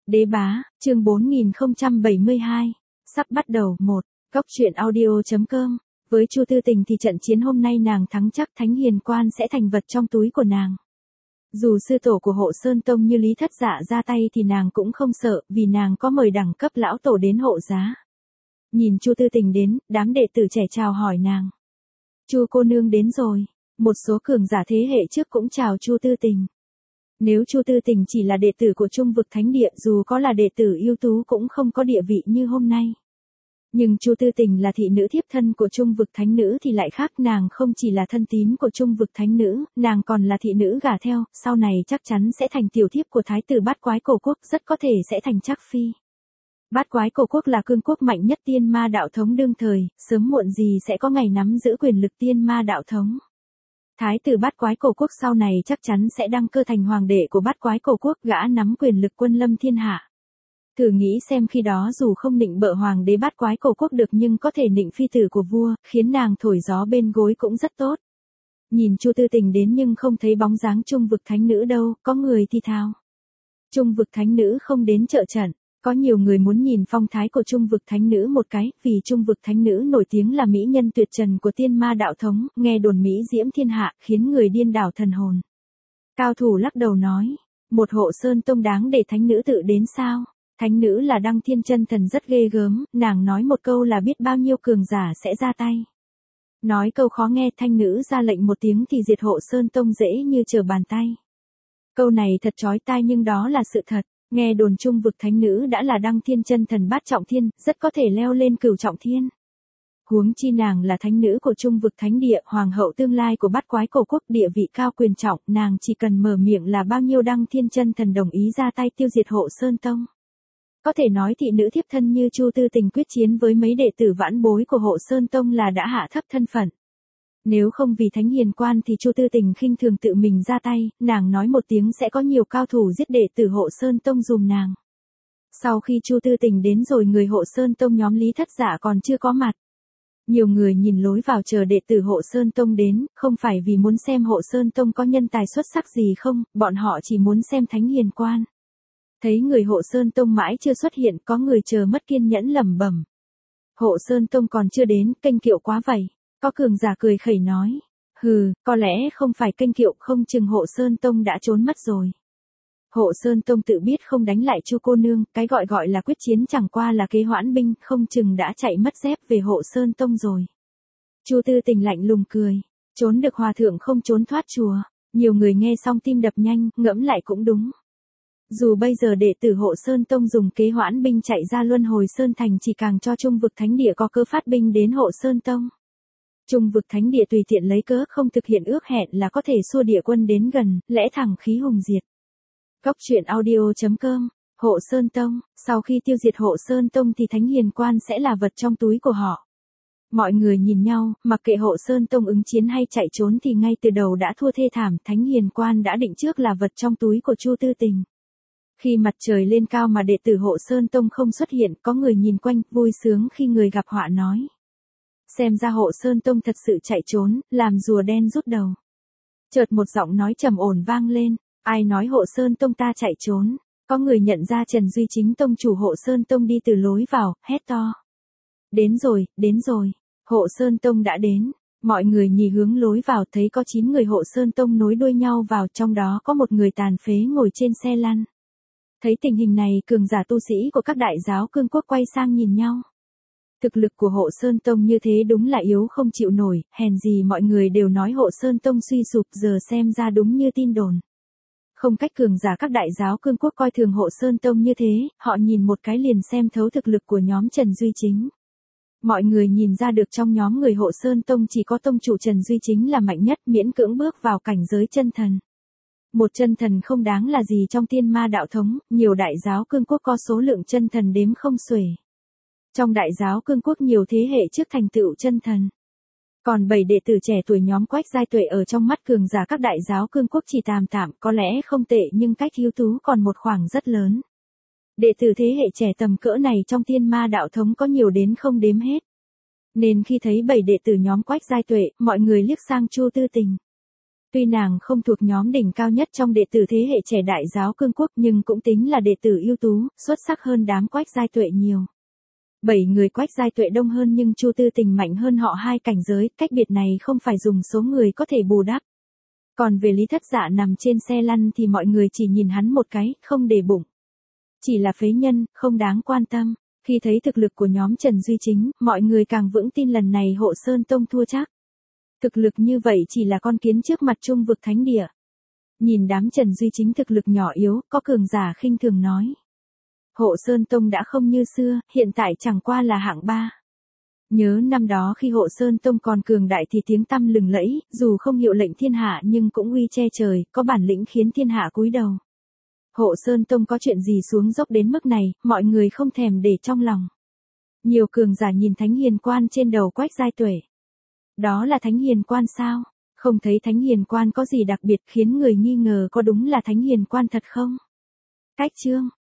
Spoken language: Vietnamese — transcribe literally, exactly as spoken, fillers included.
Đế bá, chương bốn nghìn không trăm bảy mươi hai. Sắp bắt đầu. Một. Góc truyện audio.com. Với Chu Tư Tình thì trận chiến hôm nay nàng thắng chắc, Thánh Hiền Quan sẽ thành vật trong túi của nàng. Dù sư tổ của Hộ Sơn Tông như Lý Thất Dạ ra tay thì nàng cũng không sợ, vì nàng có mời đẳng cấp lão tổ đến hộ giá. Nhìn Chu Tư Tình đến, đám đệ tử trẻ chào hỏi nàng. Chu cô nương đến rồi. Một số cường giả thế hệ trước cũng chào Chu Tư Tình. Nếu Chu Tư Tình chỉ là đệ tử của Trung Vực Thánh Địa, dù có là đệ tử ưu tú cũng không có địa vị như hôm nay. Nhưng Chu Tư Tình là thị nữ thiếp thân của Trung Vực Thánh Nữ thì lại khác, nàng không chỉ là thân tín của Trung Vực Thánh Nữ, nàng còn là thị nữ gả theo, sau này chắc chắn sẽ thành tiểu thiếp của Thái tử Bát Quái Cổ Quốc, rất có thể sẽ thành trác phi. Bát Quái Cổ Quốc là cương quốc mạnh nhất tiên ma đạo thống đương thời, sớm muộn gì sẽ có ngày nắm giữ quyền lực tiên ma đạo thống. Thái tử Bát Quái Cổ Quốc sau này chắc chắn sẽ đăng cơ thành hoàng đệ của Bát Quái Cổ Quốc, gã nắm quyền lực quân lâm thiên hạ. Thử nghĩ xem khi đó dù không nịnh bợ hoàng đế Bát Quái Cổ Quốc được nhưng có thể nịnh phi tử của vua, khiến nàng thổi gió bên gối cũng rất tốt. Nhìn Chu Tư Tình đến nhưng không thấy bóng dáng Trung Vực Thánh Nữ đâu, có người thì thào. Trung Vực Thánh Nữ không đến trợ trận. Có nhiều người muốn nhìn phong thái của Trung Vực Thánh Nữ một cái, vì Trung Vực Thánh Nữ nổi tiếng là mỹ nhân tuyệt trần của tiên ma đạo thống, nghe đồn mỹ diễm thiên hạ, khiến người điên đảo thần hồn. Cao thủ lắc đầu nói, một Hộ Sơn Tông đáng để Thánh Nữ tự đến sao? Thánh Nữ là Đăng Thiên Chân Thần rất ghê gớm, nàng nói một câu là biết bao nhiêu cường giả sẽ ra tay. Nói câu khó nghe, Thánh Nữ ra lệnh một tiếng thì diệt Hộ Sơn Tông dễ như trở bàn tay. Câu này thật chói tai nhưng đó là sự thật. Nghe đồn Trung Vực Thánh Nữ đã là Đăng Thiên Chân Thần bát trọng thiên, rất có thể leo lên cửu trọng thiên. Huống chi nàng là thánh nữ của Trung Vực Thánh Địa, hoàng hậu tương lai của Bát Quái Cổ Quốc, địa vị cao quyền trọng, nàng chỉ cần mở miệng là bao nhiêu Đăng Thiên Chân Thần đồng ý ra tay tiêu diệt Hộ Sơn Tông. Có thể nói thị nữ thiếp thân như Chu Tư Tình quyết chiến với mấy đệ tử vãn bối của Hộ Sơn Tông là đã hạ thấp thân phận. Nếu không vì Thánh Hiền Quan thì Chu Tư Tình khinh thường tự mình ra tay, nàng nói một tiếng sẽ có nhiều cao thủ giết đệ tử Hộ Sơn Tông dùm nàng. Sau khi Chu Tư Tình đến rồi, người Hộ Sơn Tông nhóm Lý Thất Dạ còn chưa có mặt. Nhiều người nhìn lối vào chờ đệ tử Hộ Sơn Tông đến, không phải vì muốn xem Hộ Sơn Tông có nhân tài xuất sắc gì không, bọn họ chỉ muốn xem Thánh Hiền Quan. Thấy người Hộ Sơn Tông mãi chưa xuất hiện, có người chờ mất kiên nhẫn lẩm bẩm. Hộ Sơn Tông còn chưa đến, kênh kiệu quá vậy. Có cường giả cười khẩy nói, hừ, có lẽ không phải kênh kiệu, không chừng Hộ Sơn Tông đã trốn mất rồi. Hộ Sơn Tông tự biết không đánh lại Chu cô nương, cái gọi gọi là quyết chiến chẳng qua là kế hoãn binh, không chừng đã chạy mất dép về Hộ Sơn Tông rồi. Chu Tư Tình lạnh lùng cười, trốn được hòa thượng không trốn thoát chùa. Nhiều người nghe xong tim đập nhanh, ngẫm lại cũng đúng. Dù bây giờ đệ tử Hộ Sơn Tông dùng kế hoãn binh chạy ra Luân Hồi Sơn Thành chỉ càng cho Trung Vực Thánh Địa có cơ phát binh đến Hộ Sơn Tông. Trung Vực Thánh Địa tùy tiện lấy cớ không thực hiện ước hẹn là có thể xua địa quân đến gần, lẽ thẳng khí hùng diệt. Góc truyện audio.com. Hộ Sơn Tông, sau khi tiêu diệt Hộ Sơn Tông thì Thánh Hiền Quan sẽ là vật trong túi của họ. Mọi người nhìn nhau, mặc kệ Hộ Sơn Tông ứng chiến hay chạy trốn thì ngay từ đầu đã thua thê thảm, Thánh Hiền Quan đã định trước là vật trong túi của Chu Tư Tình. Khi mặt trời lên cao mà đệ tử Hộ Sơn Tông không xuất hiện, có người nhìn quanh, vui sướng khi người gặp họa nói. Xem ra Hộ Sơn Tông thật sự chạy trốn, làm rùa đen rút đầu. Chợt một giọng nói trầm ổn vang lên, ai nói Hộ Sơn Tông ta chạy trốn? Có người nhận ra Trần Duy Chính tông chủ Hộ Sơn Tông đi từ lối vào, hét to. Đến rồi, đến rồi, Hộ Sơn Tông đã đến. Mọi người nhìn hướng lối vào thấy có chín người Hộ Sơn Tông nối đuôi nhau vào, trong đó có một người tàn phế ngồi trên xe lăn. Thấy tình hình này, cường giả tu sĩ của các đại giáo cương quốc quay sang nhìn nhau. Thực lực của Hộ Sơn Tông như thế đúng là yếu không chịu nổi, hèn gì mọi người đều nói Hộ Sơn Tông suy sụp, giờ xem ra đúng như tin đồn. Không cách cường giả các đại giáo cương quốc coi thường Hộ Sơn Tông như thế, họ nhìn một cái liền xem thấu thực lực của nhóm Trần Duy Chính. Mọi người nhìn ra được trong nhóm người Hộ Sơn Tông chỉ có tông chủ Trần Duy Chính là mạnh nhất, miễn cưỡng bước vào cảnh giới chân thần. Một chân thần không đáng là gì trong tiên ma đạo thống, nhiều đại giáo cương quốc có số lượng chân thần đếm không xuể. Trong đại giáo cương quốc nhiều thế hệ trước thành tựu chân thần. Còn bảy đệ tử trẻ tuổi nhóm Quách Giai Tuệ ở trong mắt cường giả các đại giáo cương quốc chỉ tạm tạm, có lẽ không tệ nhưng cách ưu tú còn một khoảng rất lớn. Đệ tử thế hệ trẻ tầm cỡ này trong tiên ma đạo thống có nhiều đến không đếm hết. Nên khi thấy bảy đệ tử nhóm Quách Giai Tuệ, mọi người liếc sang Chu Tư Tình. Tuy nàng không thuộc nhóm đỉnh cao nhất trong đệ tử thế hệ trẻ Đại giáo Cương Quốc nhưng cũng tính là đệ tử ưu tú, xuất sắc hơn đám Quách Giai Tuệ nhiều. Bảy người Quách Giai Tuệ đông hơn nhưng Chu Tư Tình mạnh hơn họ hai cảnh giới, cách biệt này không phải dùng số người có thể bù đắp. Còn về Lý Thất Dạ nằm trên xe lăn thì mọi người chỉ nhìn hắn một cái, không để bụng. Chỉ là phế nhân, không đáng quan tâm. Khi thấy thực lực của nhóm Trần Duy Chính, mọi người càng vững tin lần này Hộ Sơn Tông thua chắc. Thực lực như vậy chỉ là con kiến trước mặt trung vực thánh địa. Nhìn đám Trần Duy Chính thực lực nhỏ yếu, có cường giả khinh thường nói. Hộ Sơn Tông đã không như xưa, hiện tại chẳng qua là hạng ba. Nhớ năm đó khi Hộ Sơn Tông còn cường đại thì tiếng tăm lừng lẫy, dù không hiệu lệnh thiên hạ nhưng cũng uy che trời, có bản lĩnh khiến thiên hạ cúi đầu. Hộ Sơn Tông có chuyện gì xuống dốc đến mức này, mọi người không thèm để trong lòng. Nhiều cường giả nhìn Thánh Hiền Quan trên đầu Quách Giai Tuệ. Đó là Thánh Hiền Quan sao? Không thấy Thánh Hiền Quan có gì đặc biệt khiến người nghi ngờ có đúng là Thánh Hiền Quan thật không? Cách chương